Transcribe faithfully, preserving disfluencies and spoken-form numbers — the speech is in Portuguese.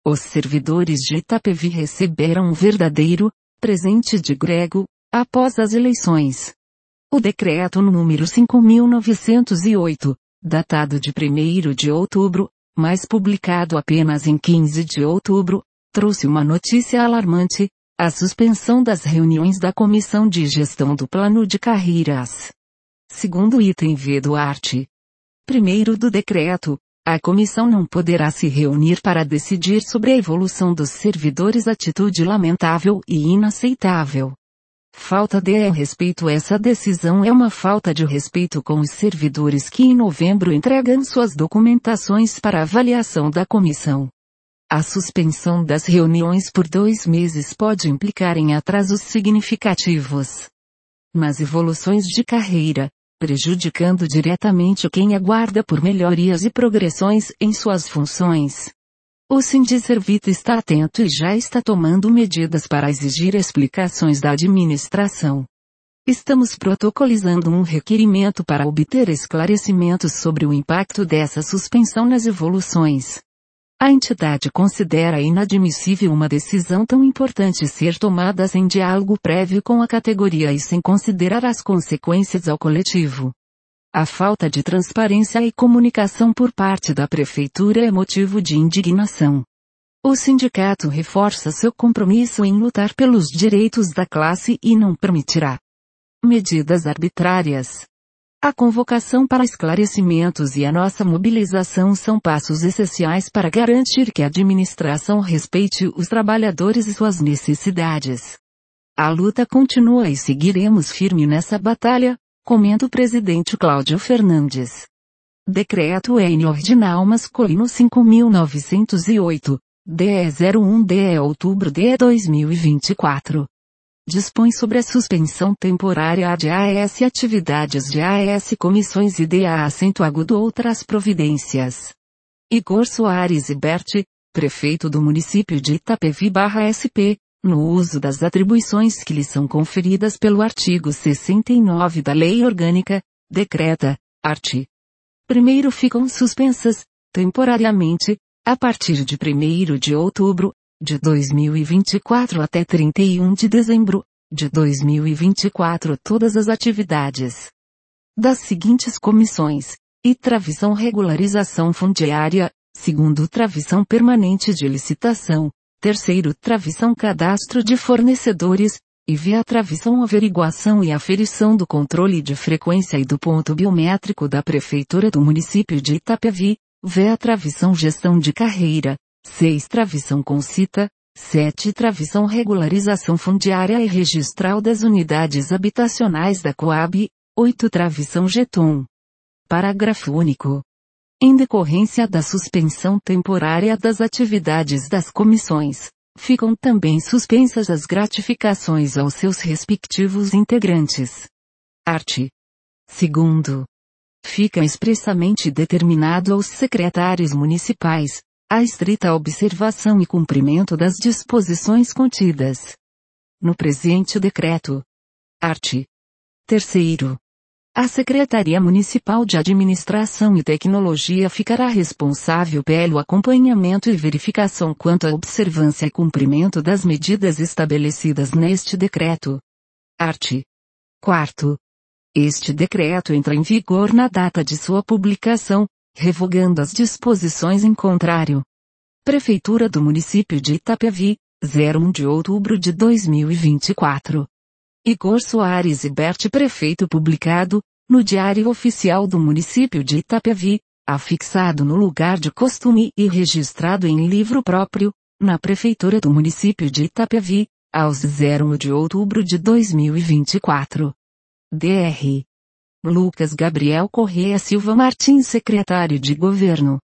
Os servidores de Itapevi receberam um verdadeiro presente de grego após as eleições. O decreto número cinco mil novecentos e oito, datado de primeiro de outubro, mas publicado apenas em quinze de outubro, trouxe uma notícia alarmante: a suspensão das reuniões da Comissão de Gestão do Plano de Carreiras. Segundo o item V do art. primeiro do decreto, a comissão não poderá se reunir para decidir sobre a evolução dos servidores, atitude lamentável e inaceitável. Falta de respeito. Essa decisão é uma falta de respeito com os servidores que em novembro entregam suas documentações para avaliação da comissão. A suspensão das reuniões por dois meses pode implicar em atrasos significativos nas evoluções de carreira, prejudicando diretamente quem aguarda por melhorias e progressões em suas funções. O Sindicervita está atento e já está tomando medidas para exigir explicações da administração. Estamos protocolizando um requerimento para obter esclarecimentos sobre o impacto dessa suspensão nas evoluções. A entidade considera inadmissível uma decisão tão importante ser tomada sem diálogo prévio com a categoria e sem considerar as consequências ao coletivo. A falta de transparência e comunicação por parte da prefeitura é motivo de indignação. O sindicato reforça seu compromisso em lutar pelos direitos da classe e não permitirá medidas arbitrárias. A convocação para esclarecimentos e a nossa mobilização são passos essenciais para garantir que a administração respeite os trabalhadores e suas necessidades. A luta continua e seguiremos firme nessa batalha, comenta o presidente Cláudio Fernandes. Decreto N Ordinal Masculino cinco mil novecentos e oito, D E zero um D E outubro de dois mil e vinte e quatro. Dispõe sobre a suspensão temporária de A S atividades de A S comissões e de A acento agudo outras providências. Igor Soares Ibert, prefeito do município de Itapevi-S P, no uso das atribuições que lhe são conferidas pelo artigo sessenta e nove da Lei Orgânica, decreta, art. Primeiro ficam suspensas, temporariamente, a partir de primeiro de outubro, de dois mil e vinte e quatro até trinta e um de dezembro, de dois mil e vinte e quatro todas as atividades das seguintes comissões: e Travição Regularização Fundiária, segundo Travição Permanente de Licitação, terceiro Travição Cadastro de Fornecedores, e via Travição Averiguação e Aferição do Controle de Frequência e do Ponto Biométrico da Prefeitura do Município de Itapevi, via Travição Gestão de Carreira, seis Travição Concita, sete Travição Regularização Fundiária e Registral das Unidades Habitacionais da Coab, oito Travição Geton. Parágrafo único. Em decorrência da suspensão temporária das atividades das comissões, ficam também suspensas as gratificações aos seus respectivos integrantes. Art. Segundo. Fica expressamente determinado aos secretários municipais a estrita observação e cumprimento das disposições contidas no presente decreto. Art. Terceiro. A Secretaria Municipal de Administração e Tecnologia ficará responsável pelo acompanhamento e verificação quanto à observância e cumprimento das medidas estabelecidas neste decreto. Art. Quarto. Este decreto entra em vigor na data de sua publicação, revogando as disposições em contrário. Prefeitura do Município de Itapevi, zero um de outubro de dois mil e vinte e quatro. Igor Soares Ibert, prefeito, publicado no Diário Oficial do Município de Itapevi, afixado no lugar de costume e registrado em livro próprio, na Prefeitura do Município de Itapevi, aos zero um de outubro de dois mil e vinte e quatro. D R. Lucas Gabriel Corrêa Silva Martins, secretário de Governo.